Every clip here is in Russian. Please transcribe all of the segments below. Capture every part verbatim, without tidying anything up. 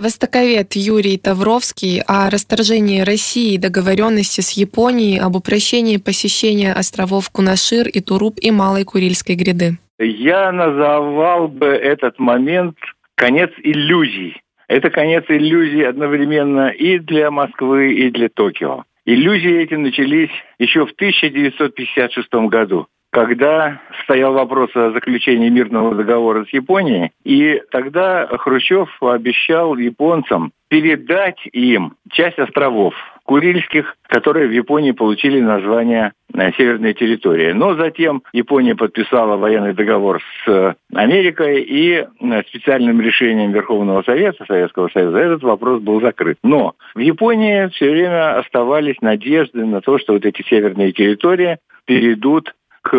Востоковед Юрий Тавровский о расторжении России договоренности с Японией об упрощении посещения островов Кунашир и Туруп и Малой Курильской гряды. Я называл бы этот момент конец иллюзий. Это конец иллюзий одновременно и для Москвы, и для Токио. Иллюзии эти начались еще в тысяча девятьсот пятьдесят шестом году, когда стоял вопрос о заключении мирного договора с Японией, и тогда Хрущев обещал японцам передать им часть островов Курильских, которые в Японии получили название «Северная территория». Но затем Япония подписала военный договор с Америкой, и специальным решением Верховного Совета Советского Союза этот вопрос был закрыт. Но в Японии все время оставались надежды на то, что вот эти северные территории перейдут к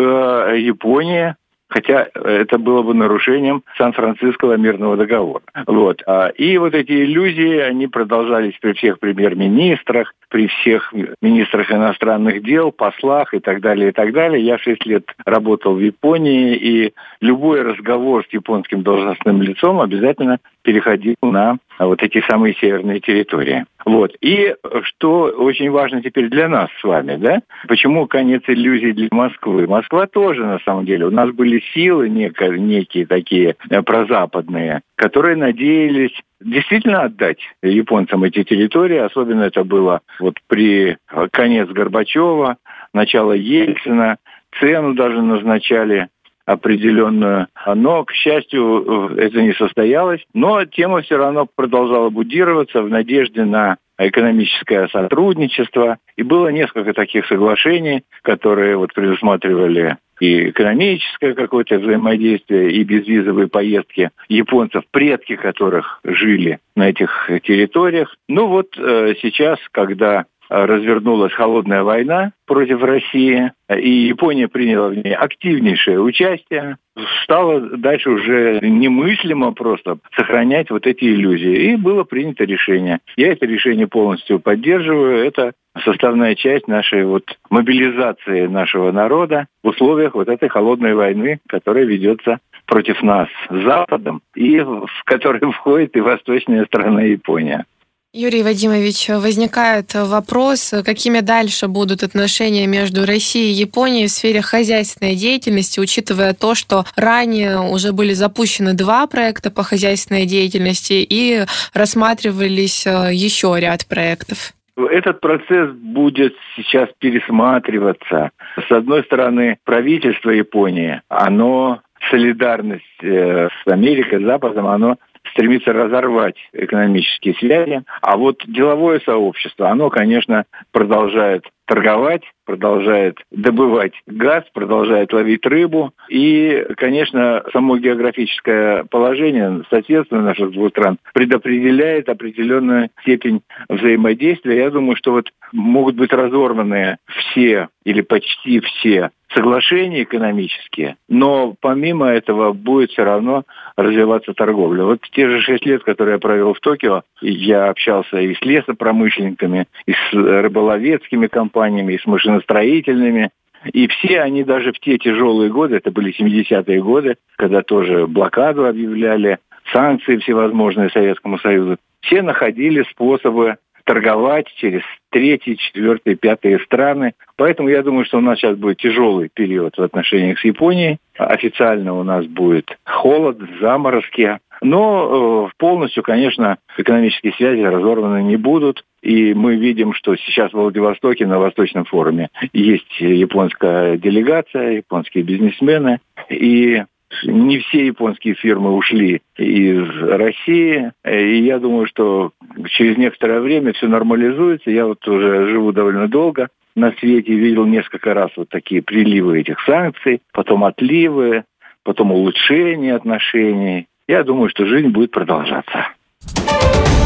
Японии, хотя это было бы нарушением Сан-Франциского мирного договора. Вот. И вот эти иллюзии, они продолжались при всех премьер-министрах, при всех министрах иностранных дел, послах и так далее, и так далее. Я шесть лет работал в Японии, и любой разговор с японским должностным лицом обязательно переходил на вот эти самые северные территории. Вот. И что очень важно теперь для нас с вами, да? Почему конец иллюзий для Москвы? Москва тоже, на самом деле. У нас были силы некие, некие такие прозападные, которые надеялись действительно отдать японцам эти территории. Особенно это было вот при конец Горбачева, начало Ельцина. Цену даже назначали определенную. Но, к счастью, это не состоялось. Но тема все равно продолжала будироваться в надежде на экономическое сотрудничество. И было несколько таких соглашений, которые вот предусматривали и экономическое какое-то взаимодействие, и безвизовые поездки японцев, предки которых жили на этих территориях. Ну вот э, сейчас, когда развернулась холодная война против России, и Япония приняла в ней активнейшее участие, стало дальше уже немыслимо просто сохранять вот эти иллюзии. И было принято решение. Я это решение полностью поддерживаю. Это составная часть нашей вот мобилизации нашего народа в условиях вот этой холодной войны, которая ведется против нас Западом, и в которой входит и восточная страна Япония. Юрий Вадимович, возникает вопрос, какими дальше будут отношения между Россией и Японией в сфере хозяйственной деятельности, учитывая то, что ранее уже были запущены два проекта по хозяйственной деятельности и рассматривались еще ряд проектов. Этот процесс будет сейчас пересматриваться. С одной стороны, правительство Японии, оно, солидарность с Америкой, с Западом, оно стремится разорвать экономические связи. А вот деловое сообщество, оно, конечно, продолжает торговать, продолжает добывать газ, продолжает ловить рыбу. И, конечно, само географическое положение, соседство наших двух стран предопределяет определенную степень взаимодействия. Я думаю, что вот могут быть разорваны все или почти все соглашения экономические, но помимо этого будет все равно развиваться торговля. Вот те же шесть лет, которые я провел в Токио, я общался и с лесопромышленниками, и с рыболовецкими компаниями, и с машиностроительными. И все они даже в те тяжелые годы, это были семидесятые годы, когда тоже блокаду объявляли, санкции всевозможные Советскому Союзу, все находили способы торговать через третьи, четвертые, пятые страны. Поэтому я думаю, что у нас сейчас будет тяжелый период в отношениях с Японией. Официально у нас будет холод, заморозки. Но э, полностью, конечно, экономические связи разорваны не будут. И мы видим, что сейчас в Владивостоке на Восточном форуме есть японская делегация, японские бизнесмены. И не все японские фирмы ушли из России, и я думаю, что через некоторое время все нормализуется. Я вот уже живу довольно долго на свете, видел несколько раз вот такие приливы этих санкций, потом отливы, потом улучшение отношений. Я думаю, что жизнь будет продолжаться.